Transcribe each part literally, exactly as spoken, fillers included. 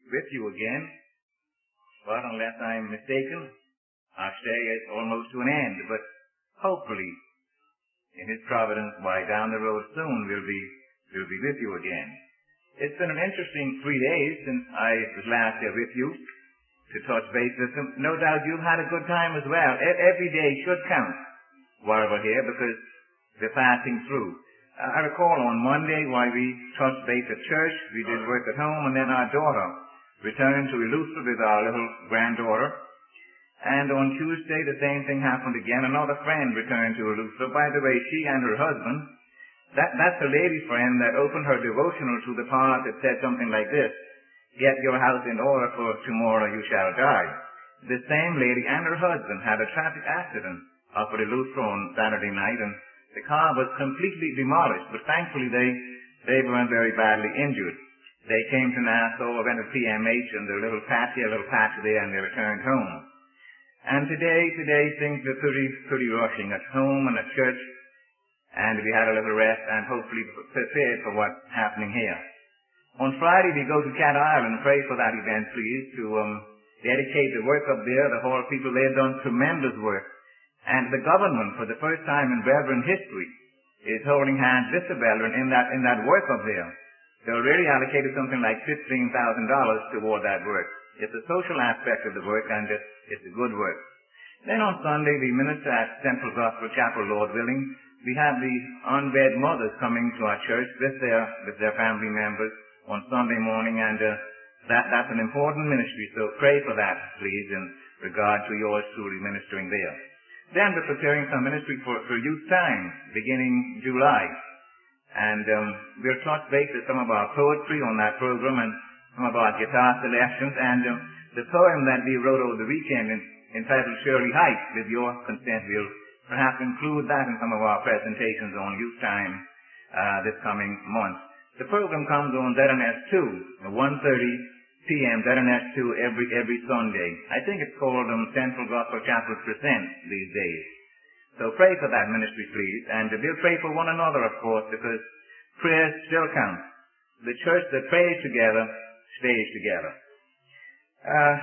with you again. But unless I'm mistaken, our stay is almost to an end. But hopefully, in His providence, by down the road soon, we'll be, we'll be with you again. It's been an interesting three days since I was last here with you to touch base with them. No doubt you've had a good time as well. Every day should count while we're here because we're passing through. I recall on Monday while we touched base at church, we did work at home, and then our daughter returned to Eleuthera with our little granddaughter. And on Tuesday, the same thing happened again. Another friend returned to Eleuthera. By the way, she and her husband, that, that's the lady friend that opened her devotional to the part that said something like this: "Get your house in order, for tomorrow you shall die." The same lady and her husband had a traffic accident up at Eleuthera on Saturday night, and the car was completely demolished, but thankfully they, they weren't very badly injured. They came to Nassau, went to P M H and their little patch, a little patch there, and they returned home. And today, today things were pretty, pretty rushing at home and at church, and we had a little rest and hopefully prepared for what's happening here. On Friday we go to Cat Island. Pray for that event, please, to um, dedicate the work up there. The whole people, they've done tremendous work. And the government, for the first time in Reverend history, is holding hands with the Reverend in that, in that work up there. They already allocated something like fifteen thousand dollars toward that work. It's a social aspect of the work, and it's, it's a good work. Then on Sunday, we minister at Central Gospel Chapel, Lord willing. We have the unwed mothers coming to our church with their, with their family members on Sunday morning, and uh, that, that's an important ministry, so pray for that, please, in regard to yours truly ministering there. Then we're preparing some ministry for, for youth time, beginning July. And um, we'll touch base with some of our poetry on that program and some of our guitar selections. And um, the poem that we wrote over the weekend in, entitled Shirley Heights, with your consent, we'll perhaps include that in some of our presentations on youth time uh, this coming month. The program comes on Z N S two, one thirty p m Z N S two every every Sunday. I think it's called um, Central Gospel Chapel Presents these days. So pray for that ministry, please. And we'll pray for one another, of course, because prayers still count. The church that prays together stays together. Uh,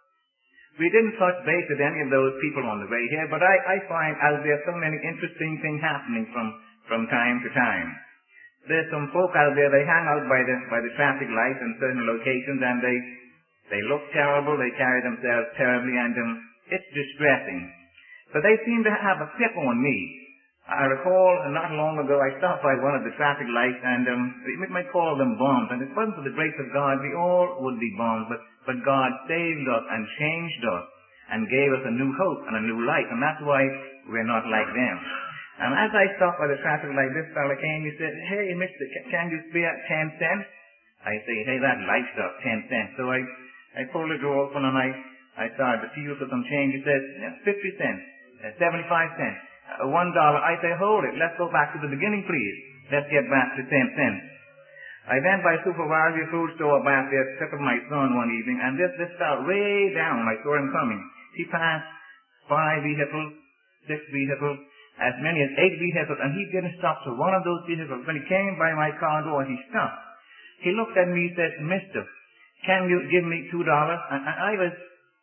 we didn't touch base with any of those people on the way here, but I, I find out there so many interesting things happening from, from time to time. There's some folk out there, they hang out by the, by the traffic lights in certain locations, and they, they look terrible, they carry themselves terribly, and um, it's distressing. But they seem to have a pip on me. I recall not long ago I stopped by one of the traffic lights, and um, we might call them bombs, and if it wasn't for the grace of God, we all would be bombs, but, but God saved us and changed us and gave us a new hope and a new life, and that's why we're not like them. And as I stopped by the traffic light, this fella came, he said, "Hey, mister, can you spare ten cents? I say, "Hey, that light stuff, ten cents. So I, I pulled the door open and I, I started to feel for some change. He said, yeah, fifty cents, uh, seventy-five cents, uh, one dollar. I say, "Hold it, let's go back to the beginning, please. Let's get back to ten cents. I went by supervisory food store back there, took up my son one evening, and this, this fell way down. I saw him coming. He passed five vehicles, six vehicles, as many as eight vehicles, and he didn't stop to one of those vehicles. When he came by my car door, he stopped. He looked at me and said, "Mister, can you give me two dollars?" And I was,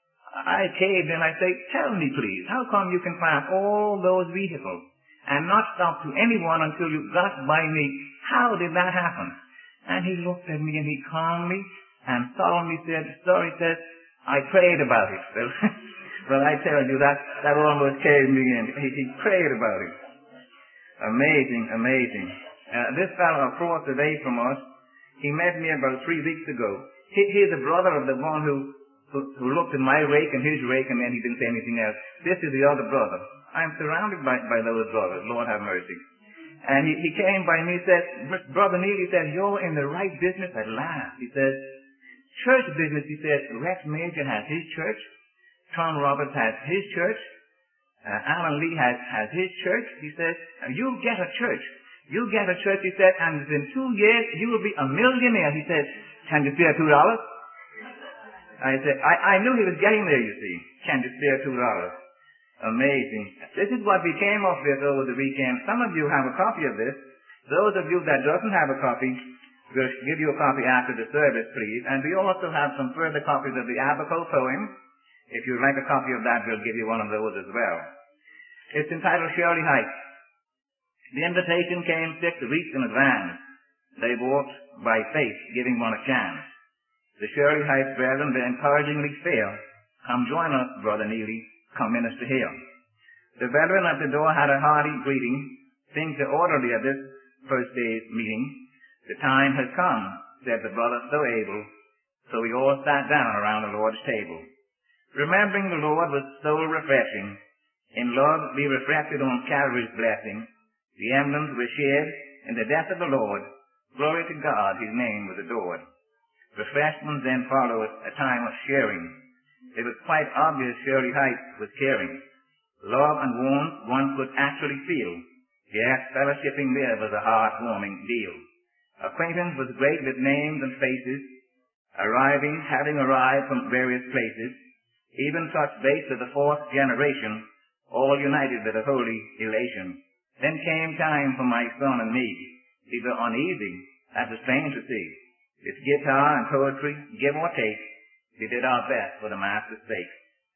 I caved in. I said, "Tell me, please, how come you can pass all those vehicles and not stop to anyone until you got by me? How did that happen?" And he looked at me and he calmly and solemnly said, "Sir," he said, "I prayed about it." Well, well, I tell you, that, that almost caved me in. He, he prayed about it. Amazing, amazing. Uh, this fellow across the way from us, he met me about three weeks ago. He, he's a brother of the one who, who, who looked at my rake and his rake, and then he didn't say anything else. This is the other brother. I'm surrounded by, by those brothers. Lord have mercy. And he, he came by me and said, "Brother Neil," he said, "you're in the right business at last." He said, "Church business," he said, "Rex Major has his church. Tom Roberts has his church. Uh, Alan Lee has, has his church." He said, "You get a church. You get a church," he said, "and within two years you will be a millionaire." He said, "Can you spare two dollars?" I said, I, I knew he was getting there, you see. "Can you spare two dollars?" Amazing. This is what we came up with over the weekend. Some of you have a copy of this. Those of you that doesn't have a copy, We'll give you a copy after the service, please. And we also have some further copies of the Abaco poem. If you'd like a copy of that, we'll give you one of those as well. It's entitled Shirley Heights. The invitation came six weeks in advance. They walked by faith, giving one a chance. The Shirley Heights brethren were encouragingly fair. Come join us, Brother Neely. Come minister here. The brethren at the door had a hearty greeting. Things are orderly at this first day's meeting. The time has come, said the brother so able. So we all sat down around the Lord's table. Remembering the Lord was so refreshing. In love we reflected on Calvary's blessing. The emblems were shared in the death of the Lord. Glory to God, his name was adored. Refreshments then followed, a time of sharing. It was quite obvious Shirley Heights was caring. Love and warmth one could actually feel. Yes, fellowshipping there was a heart-warming deal. Acquaintance was great with names and faces, arriving, having arrived from various places, even touched base with the fourth generation, all united with a holy elation. Then came time for my son and me. We were uneasy, as a strange to see. With guitar and poetry, give or take, we did our best for the Master's sake.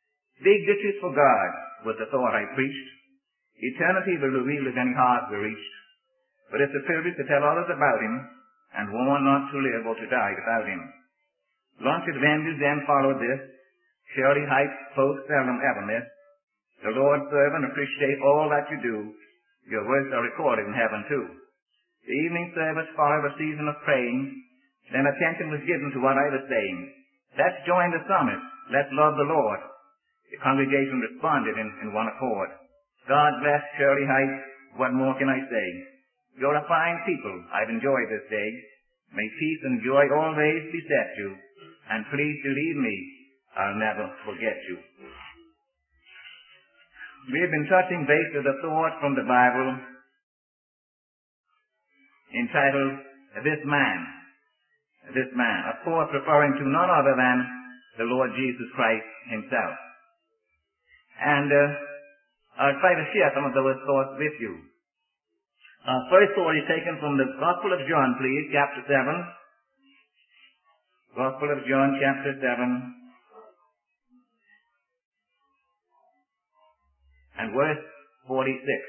Big ditches for God was the thought I preached. Eternity will reveal if any hearts were reached. But it's a privilege to tell others about him and warn not to live or to die without him. Lunch at Wendy's then followed this. Shirley Heights folks seldom ever miss. The Lord's servant appreciate all that you do. Your words are recorded in heaven too. The evening service followed a season of praying. Then attention was given to what I was saying. Let's join the summit. Let's love the Lord. The congregation responded in, in one accord. God bless Shirley Heights. What more can I say? You're a fine people. I've enjoyed this day. May peace and joy always beset you. And please believe me, I'll never forget you. We've been touching base with a thought from the Bible entitled, This Man. This Man. Of course, referring to none other than the Lord Jesus Christ himself. And uh, I'll try to share some of those thoughts with you. Uh, first thought is taken from the Gospel of John, please, chapter seven. Gospel of John, chapter seven. And verse forty-six.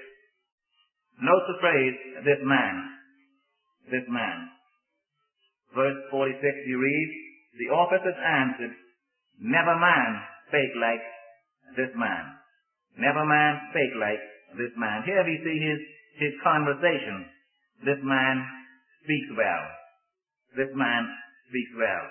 Note the phrase, this man. This man. Verse forty-six, you read, the officers answered, never man spake like this man. Never man spake like this man. Here we see his, his conversation. This man speaks well. This man speaks well.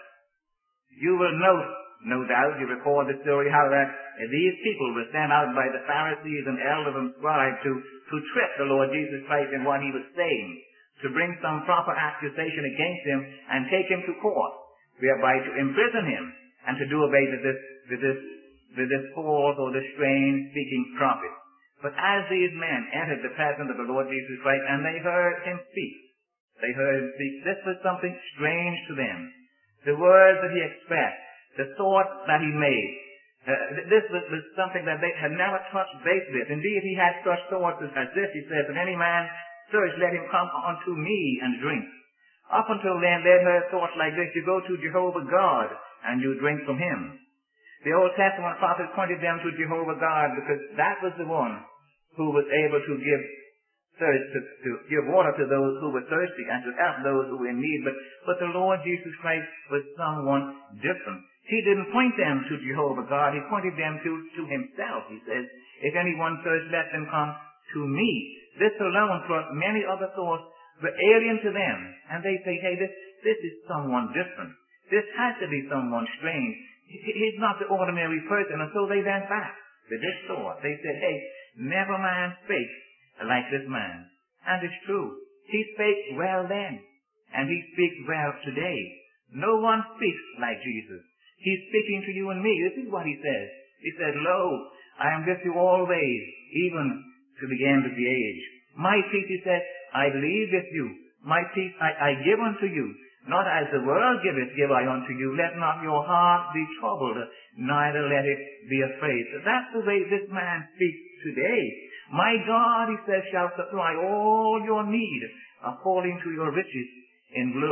You will note, no doubt, you record the story, how that these people were sent out by the Pharisees and elders and scribes to, to trick the Lord Jesus Christ in what he was saying, to bring some proper accusation against him and take him to court, whereby to imprison him and to do away with this, with this, with this false or this strange speaking prophet. But as these men entered the presence of the Lord Jesus Christ and they heard him speak, they heard him speak, this was something strange to them. The words that he expressed, the thoughts that he made, uh, this was, was something that they had never touched base with. Indeed, he had such thoughts as this. He says, if any man thirst, let him come unto me and drink. Up until then, they heard thoughts like this. You go to Jehovah God and you drink from him. The Old Testament prophets pointed them to Jehovah God because that was the one who was able to give thirst, to, to give water to those who were thirsty and to help those who were in need. But, but the Lord Jesus Christ was someone different. He didn't point them to Jehovah God. He pointed them to, to himself. He says, if anyone thirsts, let them come to me. This alone plus many other thoughts were alien to them. And they say, hey, this, this is someone different. This has to be someone strange. He's not the ordinary person. And so they went back with this thought. They said, hey, never man spake like this man. And it's true. He spake well then. And he speaks well today. No one speaks like Jesus. He's speaking to you and me. This is what he says. He said, lo, I am with you always, even to the end of the age. My peace, he said, I leave with you. My peace I, I give unto you. Not as the world giveth, give I unto you. Let not your heart be troubled, neither let it be afraid. So that's the way this man speaks today. My God, he says, shall supply all your need according to your riches in glory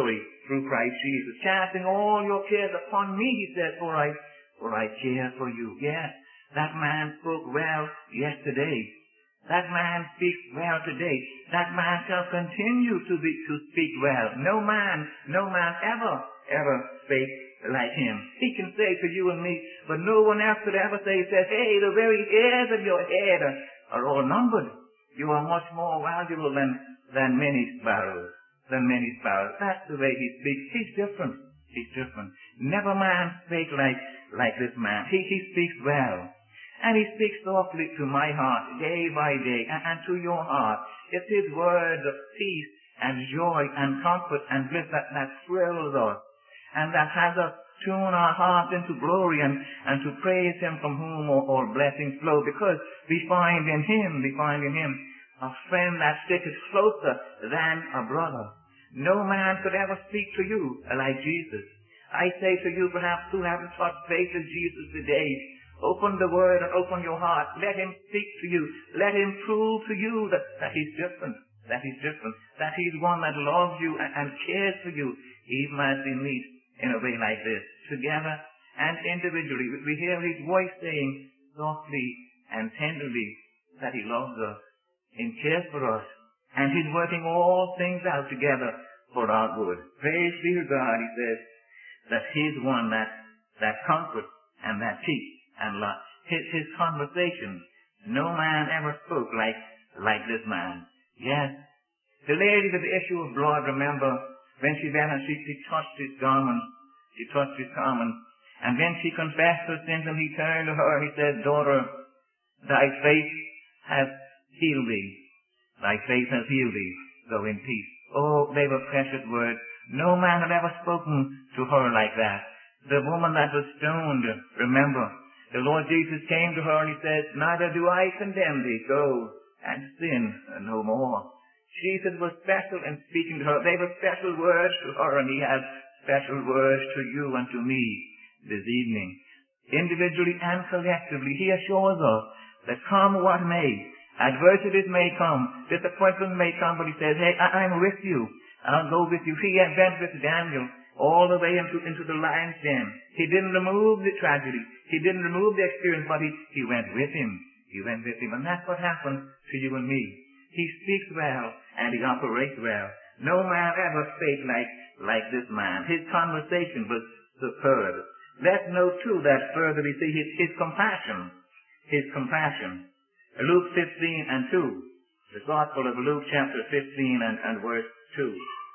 through Christ Jesus. Casting all your cares upon me, he says, for I, for I care for you. Yes, that man spoke well yesterday. That man speaks well today. That man shall continue to be, to speak well. No man, no man ever, ever spake like him. He can say to you and me, but no one else could ever say, he says, hey, the very hairs of your head are all numbered. You are much more valuable than, than many sparrows, than many sparrows. That's the way he speaks. He's different. He's different. Never man spake like, like this man. He, he speaks well. And he speaks softly to my heart day by day and, and to your heart. It's his word of peace and joy and comfort and bliss that, that thrills us and that has us tune our hearts into glory and, and to praise him from whom all, all blessings flow, because we find in him, we find in him a friend that sticketh closer than a brother. No man could ever speak to you like Jesus. I say to you, perhaps who haven't touched faith with Jesus today, open the word and open your heart. Let him speak to you. Let him prove to you that, that he's different, that he's different, that he's one that loves you and, and cares for you, even as we meet in a way like this, together and individually. We hear his voice saying softly and tenderly that he loves us and cares for us, and he's working all things out together for our good. Praise be to God, he says, that he's one that, that comforts and that keeps and love. His, his conversation, no man ever spoke like, like this man. Yes. The lady with the issue of blood, remember, when she went and she, she touched his garment, she touched his garment, and then she confessed her sins, and he turned to her, he said, daughter, thy faith has healed thee. Thy faith has healed thee. Go in peace. Oh, they were precious words. No man had ever spoken to her like that. The woman that was stoned, remember, the Lord Jesus came to her and he said, neither do I condemn thee. Go and sin no more. Jesus was special in speaking to her. They were special words to her, and he has special words to you and to me this evening. Individually and collectively, he assures us that come what may, adversities may come, disappointment may come, but he says, hey, I- I'm with you. I'll go with you. He had went with Daniel all the way into, into the lion's den. He didn't remove the tragedy. He didn't remove the experience, but he, he went with him. He went with him. And that's what happened to you and me. He speaks well and he operates well. No man ever spake like, like this man. His conversation was superb. Let's note too that further we see his, his compassion. His compassion. Luke fifteen and two. The Gospel of Luke chapter fifteen and, and verse two.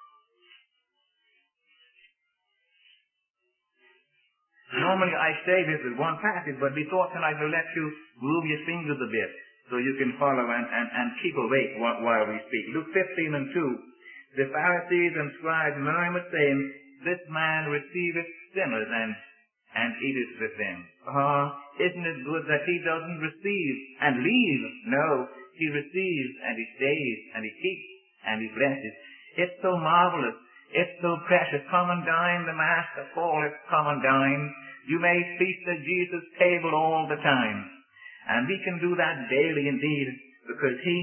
Normally I say this is one passage, but we thought tonight we'll let you move your fingers a bit so you can follow and, and, and keep awake while we speak. Luke fifteen and two. The Pharisees and scribes murmured, saying, this man receiveth sinners and, and eateth with them. Ah, uh, isn't it good that he doesn't receive and leave? No, he receives and he stays and he keeps and he blesses. It's so marvelous. It's so precious. Come and dine, the Master calleth, come and dine. You may feast at Jesus' table all the time. And we can do that daily indeed, because he,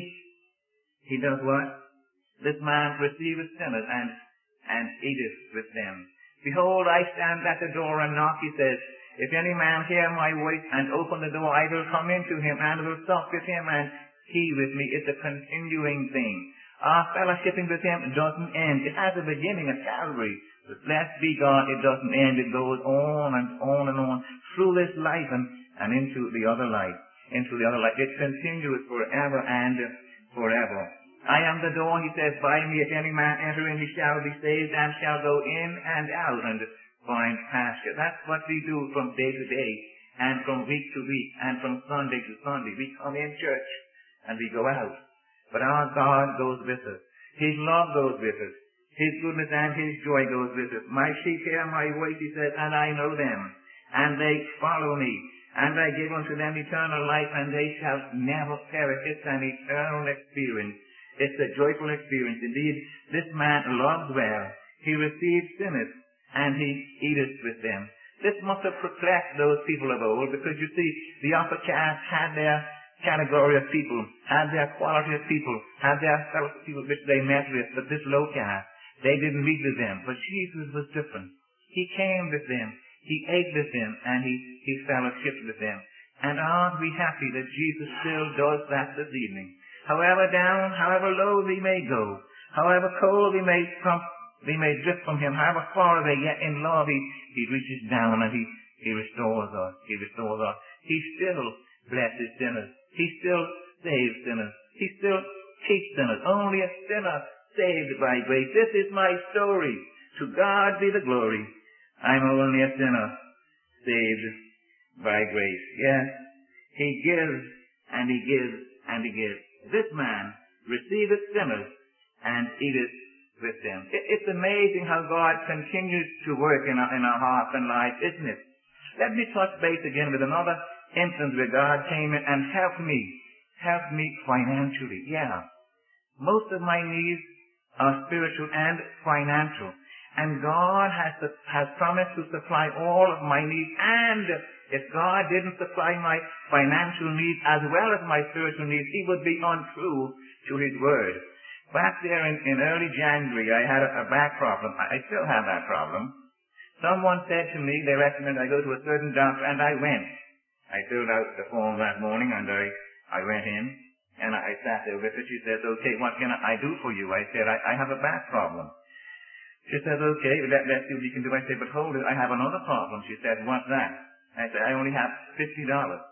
he does what? This man receiveth sinners and, and eateth with them. Behold, I stand at the door and knock, he says. If any man hear my voice and open the door, I will come into him and will sup with him and he with me. It's a continuing thing. Our fellowshipping with him doesn't end. It has a beginning at Calvary. But blessed be God, it doesn't end. It goes on and on and on through this life and, and into the other life. Into the other life. It continues forever and forever. I am the door, he says, by me if any man enter in, he shall be saved and shall go in and out and find pasture. That's what we do from day to day and from week to week and from Sunday to Sunday. We come in church and we go out. But our God goes with us. His love goes with us. His goodness and his joy goes with us. My sheep hear my voice, he says, and I know them. And they follow me. And I give unto them eternal life, and they shall never perish. It's an eternal experience. It's a joyful experience. Indeed, this man loves well. He receives sinners, and he eateth with them. This must have perplexed those people of old, because you see, the upper caste had their category of people, had their quality of people, had their fellowship people which they met with, but this low caste, They didn't meet with them. But Jesus was different. He came with them. He ate with them, and he, he fellowshiped with them. And aren't we happy that Jesus still does that this evening? However down, however low we may go, however cold we may come, we may drift from him, however far away, yet in love he, he reaches down and he, he restores us. He restores us. He still blesses sinners. He still saves sinners. He still keeps sinners. Only a sinner saved by grace. This is my story. To God be the glory. I'm only a sinner saved by grace. Yes, he gives and he gives and he gives. This man receiveth sinners and eateth with them. It, it's amazing how God continues to work in our, in our hearts and lives, isn't it? Let me touch base again with another instance where God came in and helped me. Helped me financially. Yeah. Most of my needs are spiritual and financial. And God has, has promised to supply all of my needs. And if God didn't supply my financial needs as well as my spiritual needs, he would be untrue to his word. Back there in, in early January, I had a, a back problem. I, I still have that problem. Someone said to me, they recommended I go to a certain doctor, and I went. I filled out the form that morning, and I, I went in, and I sat there with her. She says, okay, what can I do for you? I said, I, I have a back problem. She says, okay, let, let's see what you can do. I said, but hold it, I have another problem. She said, what's that? I said, I only have fifty dollars.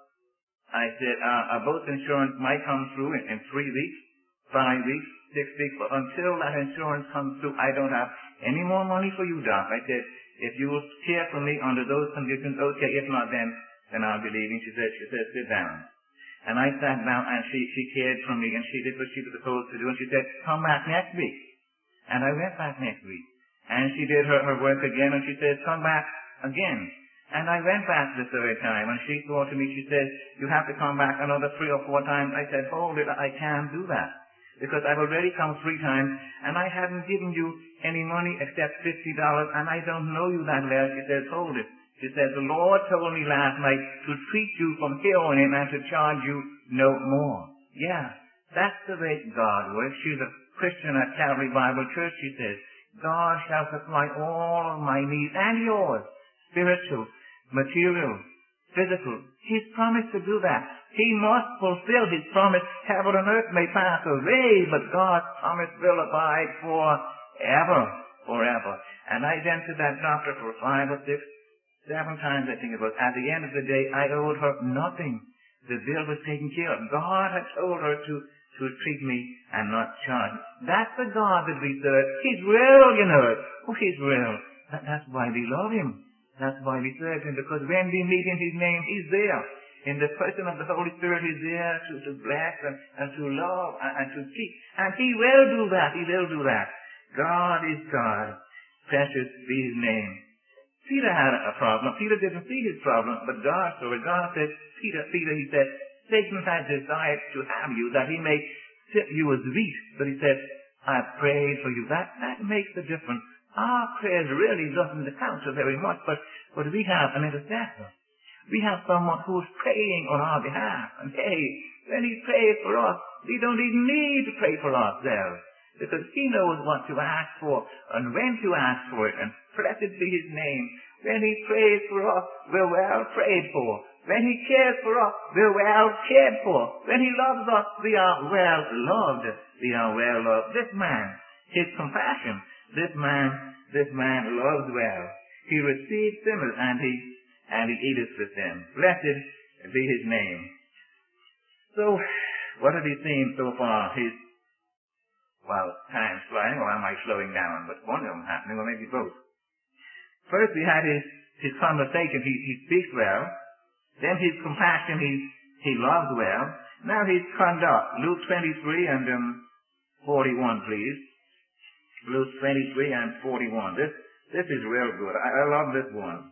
I said, uh, uh, both insurance might come through in, in three weeks, five weeks, six weeks, but until that insurance comes through, I don't have any more money for you, Doc. I said, if you will care for me under those conditions, okay, if not, then, then I'll be leaving. She said, she said, sit down. And I sat down, and she, she cared for me, and she did what she was supposed to do, and she said, come back next week. And I went back next week. And she did her, her work again, and she said, come back again. And I went back the third time, and she thought to me, she said, you have to come back another three or four times. I said, hold it, I can't do that. Because I've already come three times, and I haven't given you any money except fifty dollars, and I don't know you that well. She says, hold it. She says, the Lord told me last night to treat you from here on in and to charge you no more. Yeah, that's the way God works. She's a Christian at Calvary Bible Church, she says. God shall supply all of my needs and yours, spiritual, material, physical. He's promised to do that. He must fulfill his promise. Heaven and earth may pass away, but God's promise will abide forever, forever. And I went to that doctor for five or six, seven times, I think it was. At the end of the day, I owed her nothing. The bill was taken care of. God had told her to to treat me and not charge. That's the God that we serve. He's real, you know. Oh, he's real. That, that's why we love him. That's why we serve him, because when we meet in his name, he's there. In the person of the Holy Spirit, he's there to, to bless and, and to love and, and to teach. And he will do that. He will do that. God is God. Precious be his name. Peter had a problem. Peter didn't see his problem, but God saw it. God said, Peter, Peter, he said, Satan has desired to have you, that he may sift you as wheat. But he said, I prayed for you. That, that makes a difference. Our prayers really doesn't count so very much, but, but we have an intercessor. We have someone who's praying on our behalf. And hey, when he prays for us, we don't even need to pray for ourselves, because he knows what to ask for and when to ask for it. And blessed be his name. When he prays for us, we're well prayed for. When he cares for us, we're well cared for. When he loves us, we are well loved. We are well loved. This man, his compassion, this man, this man loves well. He receives sinners and he, and he eateth with them. Blessed be his name. So, what have we seen so far? He's, well, time's flying, or am I slowing down? But one of them happening, or maybe both. First we had his, his conversation. He, he speaks well. Then his compassion, he, he loves well. Now his conduct. Luke twenty-three and um, forty-one, please. Luke twenty-three and forty-one. This, this is real good. I, I love this one.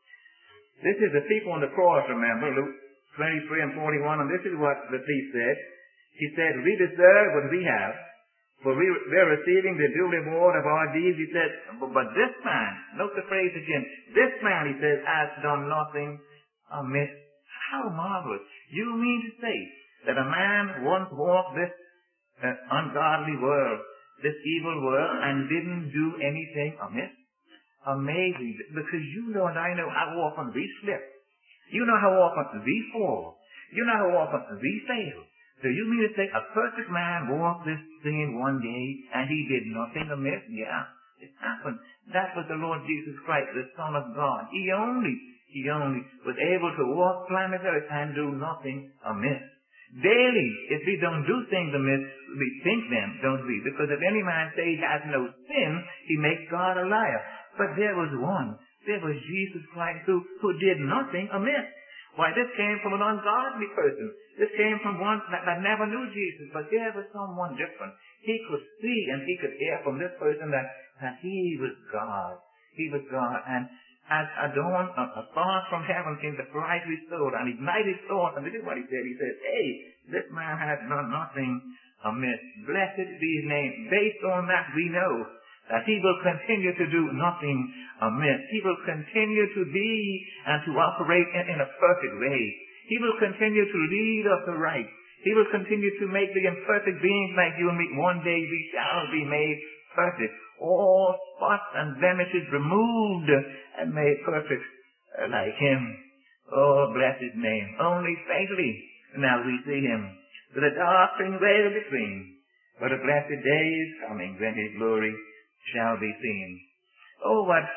This is the thief on the cross, remember, Luke twenty-three and forty-one, and this is what the thief said. He said, we deserve what we have, for we, we're receiving the due reward of our deeds. He said, but, but this man, note the phrase again, this man, he says, has done nothing amiss. How marvelous. You mean to say that a man once walked this uh, ungodly world, this evil world and didn't do anything amiss? Amazing, because you know and I know how often we slip. You know how often we fall. You know how often we fail. So you mean to say a perfect man walked this thing one day and he did nothing amiss? Yeah, it happened. That was the Lord Jesus Christ, the Son of God. He only, he only was able to walk planet Earth and do nothing amiss. Daily, if we don't do things amiss, we think them, don't we? Because if any man say he has no sin, he makes God a liar. But there was one. There was Jesus Christ who, who did nothing amiss. Why, this came from an ungodly person. This came from one that, that never knew Jesus. But there was someone different. He could see and he could hear from this person that, that he was God. He was God. And as a dawn, a, a star from heaven came to bright his soul and ignite his thoughts. And this is what he said. He said, hey, this man has done nothing amiss. Blessed be his name. Based on that, we know that he will continue to do nothing amiss. He will continue to be and to operate in, in a perfect way. He will continue to lead us aright. He will continue to make the imperfect beings like you and me. One day we shall be made perfect. All spots and blemishes removed and made perfect uh, like him. Oh, bless his name. Only faintly now we see him, with a darkening veil between. But a blessed day is coming when his glory shall be seen. Oh, what,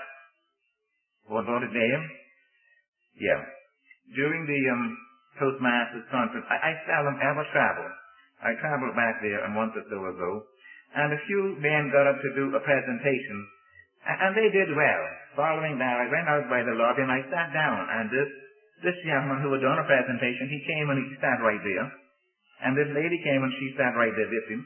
what about a day? Yeah. During the um, Toastmasters conference, I, I seldom ever travel. I traveled back there a month or so ago, and a few men got up to do a presentation, and they did well. Following that, I went out by the lobby and I sat down, and this, this gentleman who had done a presentation, he came and he sat right there, and this lady came and she sat right there with him.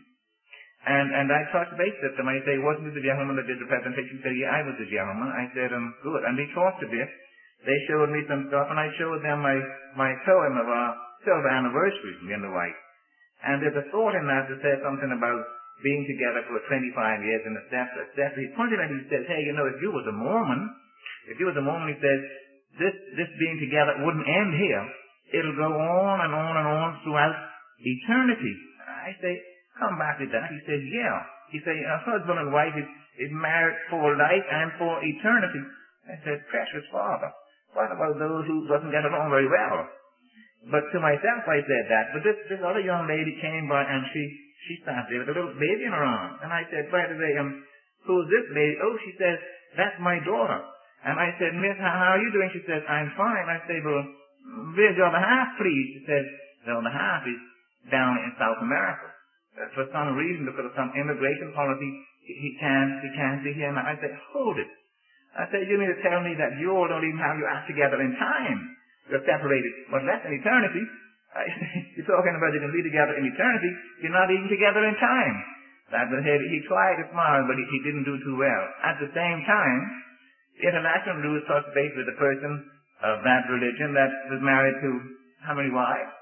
And and I touched base with them. I say, wasn't it the gentleman that did the presentation? He said, yeah, I was the gentleman. I said, um, good. And we talked a bit. They showed me some stuff, and I showed them my, my poem of our silver anniversary, me and the wife. And there's a thought in that that says something about being together for twenty-five years and et cetera, et cetera. He pointed at it and he says, hey, you know, if you was a Mormon, if you was a Mormon, he says, this, this being together wouldn't end here. It'll go on and on and on throughout eternity. I say, come back to that. He says, yeah. He said, a husband and wife is, is married for life and for eternity. I said, precious Father, what about those who doesn't get along very well? But to myself I said that. But this, this other young lady came by and she, she sat there with a little baby in her arms. And I said, by the way, um, who's this lady? Oh, she says, that's my daughter. And I said, Miss, how, how are you doing? She says, I'm fine. I said, well, where's the other half, please? She says, the other half is down in South America. Uh, for some reason, because of some immigration policy, he, he can't, he can't be here. And I said, hold it. I said, you mean to tell me that you all don't even have your act together in time? You're separated, but less in eternity. I, you're talking about you can be together in eternity. You're not even together in time. That was he, he tried to smile, but he, he didn't do too well. At the same time, international rules touch base with a person of that religion that was married to how many wives?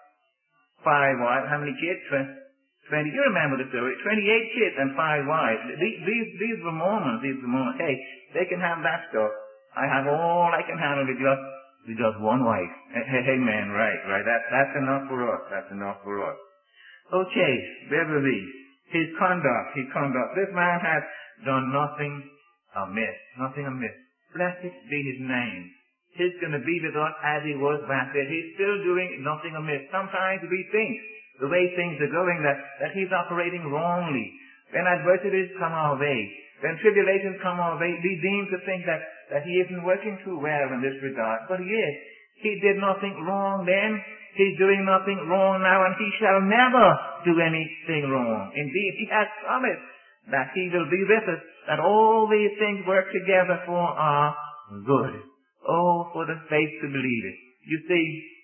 Five wives. How many kids? Twenty. You remember the story. Twenty-eight kids and five wives. These, these, these were Mormons. These were Mormons. Hey, they can have that stuff. I have all I can handle with just, with just one wife. Hey, hey, man, right, right. That, that's enough for us. That's enough for us. Okay, Beverly. His conduct, his conduct. This man has done nothing amiss. Nothing amiss. Blessed be his name. He's going to be with us as he was back there. He's still doing nothing amiss. Sometimes we think, the way things are going, that, that he's operating wrongly. When adversities come our way, when tribulations come our way, we deem to think that, that he isn't working too well in this regard. But he is. He did nothing wrong then. He's doing nothing wrong now, and he shall never do anything wrong. Indeed, he has promised that he will be with us, that all these things work together for our good. Oh, for the faith to believe it. You see,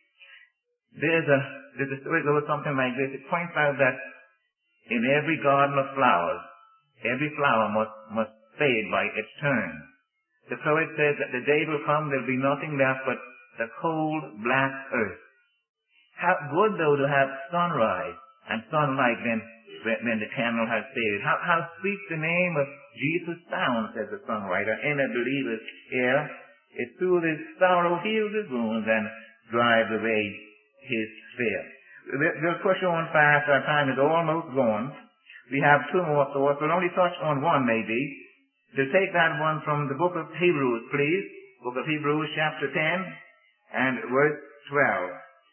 there's a, there's a story that goes something like this. It points out that in every garden of flowers, every flower must, must fade by its turn. The poet says that the day will come, there'll be nothing left but the cold, black earth. How good, though, to have sunrise and sunlight when, when, when the candle has faded. How, how sweet the name of Jesus sounds, says the songwriter, in a believer's ear. It soothes his sorrow, heals his wounds, and drives away his fear. We'll push on fast. Our time is almost gone. We have two more thoughts. We'll only touch on one maybe. To take that one from the book of Hebrews, please. Book of Hebrews, chapter ten and verse twelve.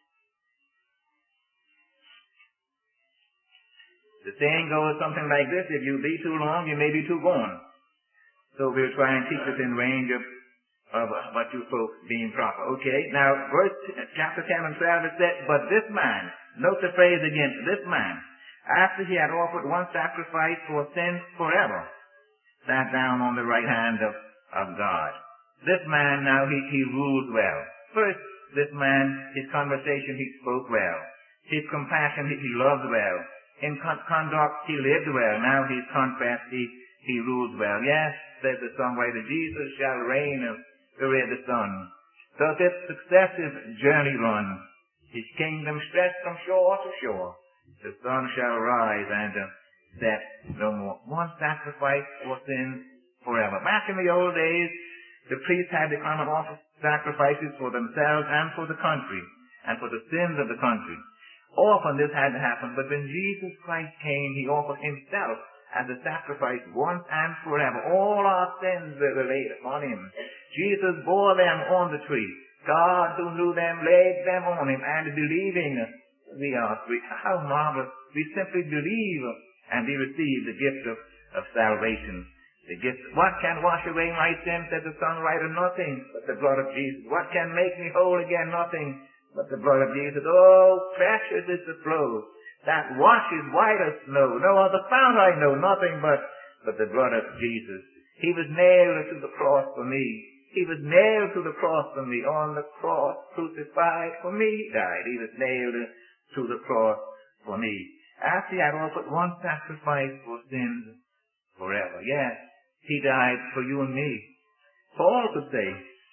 The saying goes something like this: if you be too long, you may be too gone. So we'll try and keep it in range of, of what you folks deem proper. Okay, now verse chapter ten and twelve it said, but this man, note the phrase again, this man, after he had offered one sacrifice for sins forever, sat down on the right hand of, of God. This man now, he, he ruled well. First, this man, his conversation, he spoke well. His compassion, he, he loved well. In con- conduct, he lived well. Now his confessed, he, he ruled well. Yes, says the songwriter, Jesus shall reign wherever the sun. So this successive journey run, his kingdom stretched from shore to shore. The sun shall rise and uh, set no more. One sacrifice for sins forever. Back in the old days, the priests had to come and offer sacrifices for themselves and for the country, and for the sins of the country. Often this had to happen, but when Jesus Christ came, he offered himself as a sacrifice once and forever. All our sins were laid upon him. Jesus bore them on the tree. God, who knew them, laid them on him, and believing, we are free. How marvelous. We simply believe, and we receive the gift of, of salvation. The gift. What can wash away my sins, said the songwriter? Nothing but the blood of Jesus. What can make me whole again? Nothing but the blood of Jesus. Oh, precious is the flow that washes white as snow. No other fount I know, nothing but, but the blood of Jesus. He was nailed to the cross for me. He was nailed to the cross for me. On the cross, crucified for me, he died. He was nailed to the cross for me. After he had offered one sacrifice for sins forever. Yes, he died for you and me. Paul could say,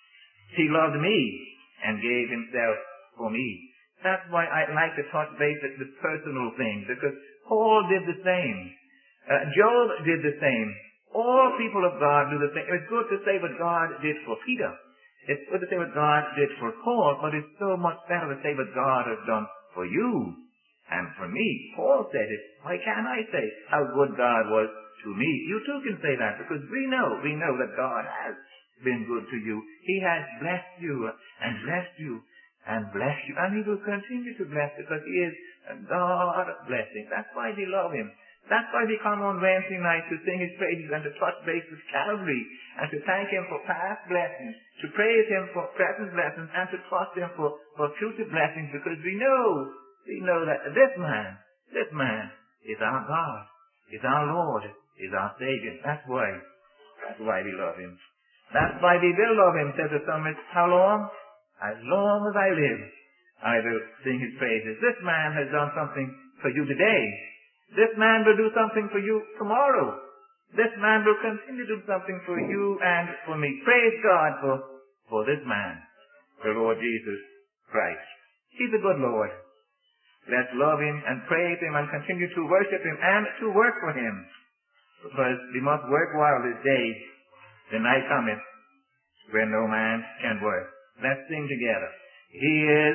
he loved me and gave himself for me. That's why I like to touch base at the personal things, because Paul did the same. Uh, Job did the same. All people of God do the same. It's good to say what God did for Peter. It's good to say what God did for Paul, but it's so much better to say what God has done for you and for me. Paul said it. Why can't I say how good God was to me? You too can say that, because we know, we know that God has been good to you. He has blessed you and blessed you and blessed you, and he will continue to bless, because he is a God of blessing. That's why we love him. That's why we come on Wednesday night to sing his praises and to touch base with Calvary and to thank him for past blessings, to praise him for present blessings, and to trust him for, for future blessings, because we know, we know that this man, this man is our God, is our Lord, is our Savior. That's why, that's why we love him. That's why we will love him, says the psalmist. How long? As long as I live, I will sing his praises. This man has done something for you today. This man will do something for you tomorrow. This man will continue to do something for you and for me. Praise God for, for this man, the Lord Jesus Christ. He's a good Lord. Let's love him and praise him and continue to worship him and to work for him. Because we must work while this day, the night cometh when no man can work. Let's sing together. He is